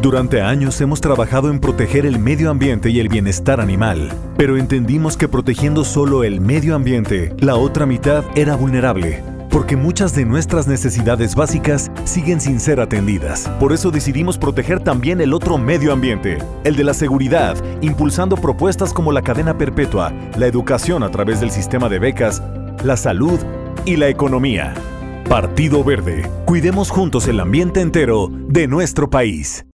Durante años hemos trabajado en proteger el medio ambiente y el bienestar animal, pero entendimos que protegiendo solo el medio ambiente, la otra mitad era vulnerable, porque muchas de nuestras necesidades básicas siguen sin ser atendidas. Por eso decidimos proteger también el otro medio ambiente, el de la seguridad, impulsando propuestas como la cadena perpetua, la educación a través del sistema de becas, la salud y la economía. Partido Verde. Cuidemos juntos el ambiente entero de nuestro país.